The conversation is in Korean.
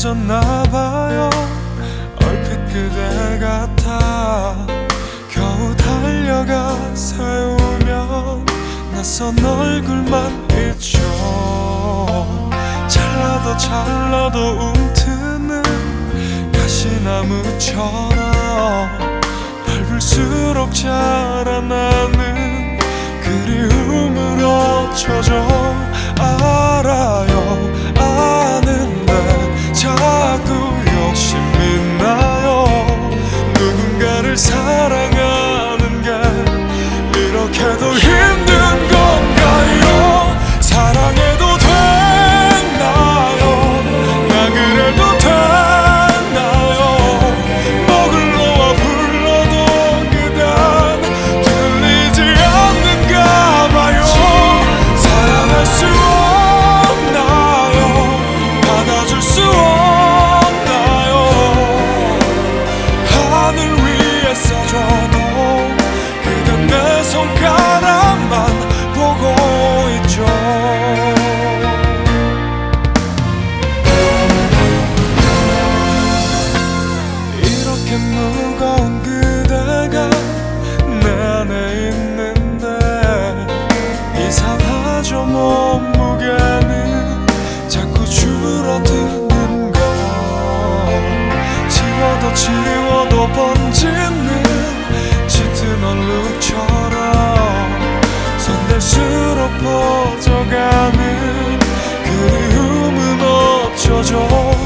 잊혀졌나봐요. 얼핏 그대 같아 겨우 달려가 세우면 낯선 얼굴만 있죠. 잘라도 움트는 가시나무처럼 밟을수록 자라나는 그리움으로 쳐져. 알아요 아는데 자꾸 욕심이 나요. 누군가를 사랑하는 게 이렇게도 힘든 건가요? 사랑해도 되나요? 나 그래도 되나요? 목을 놓아 불러도 그댄 들리지 않는가 봐요. 사랑할 수 없나요? 받아줄 수 없나요? 하늘 위에 써줘도 그댄 내 손가락만 보고 있죠. 이렇게 무거운 그대가 내 안에 있는데 이상하죠. 몸무게는 자꾸 줄어드는 걸. 지워도 번지는 짙은 얼룩처럼 손댈수록 퍼져가는 그리움은 어쩌죠.